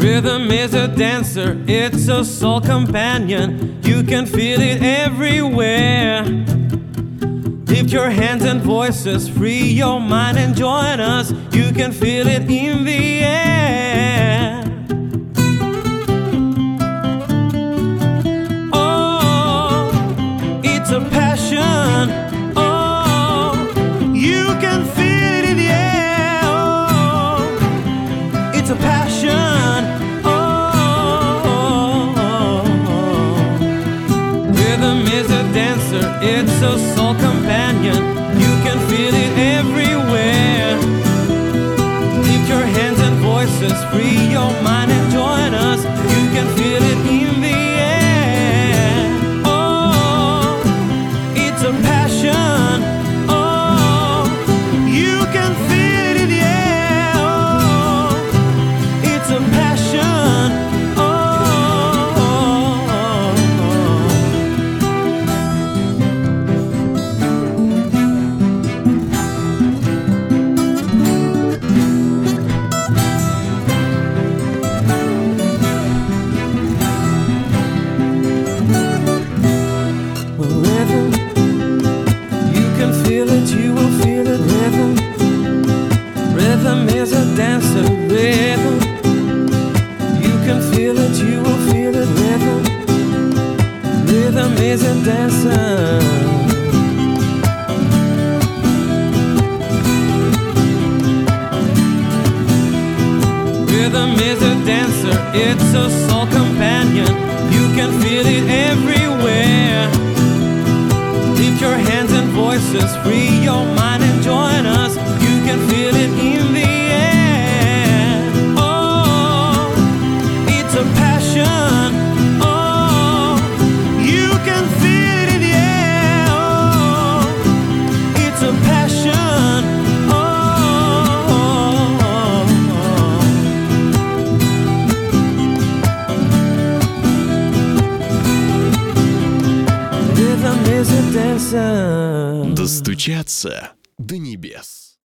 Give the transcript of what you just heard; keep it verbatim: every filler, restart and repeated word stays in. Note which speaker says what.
Speaker 1: Rhythm is a dancer, it's a soul companion. You can feel it everywhere. Lift your hands and voices, free your mind and join us. You can feel it in the air. Oh, it's a passion. Oh, you can feel it in the air. Oh, it's a passion. Oh, rhythm is a dancer, it's a soul companion. You can feel it everywhere. Lift your hands and voices, free your mind and join us. You can feel it in the air. Oh, it's a passion. Oh, you can feel it in the air. Oh, it's a passion. Oh, rhythm, you can feel it, you will feel it. Rhythm, rhythm is a dancer. Rhythm, you can feel it, you will feel it. Rhythm, rhythm is a dancer. Rhythm is a dancer, it's a soul companion. You can feel it everywhere. Lift your hands and voices, free your mind and join us. You can feel it in the air. Oh, it's a passion. Oh, you can feel it in the air. Oh, it's a passion. Oh, rhythm is a dancer.
Speaker 2: Достучаться до небес.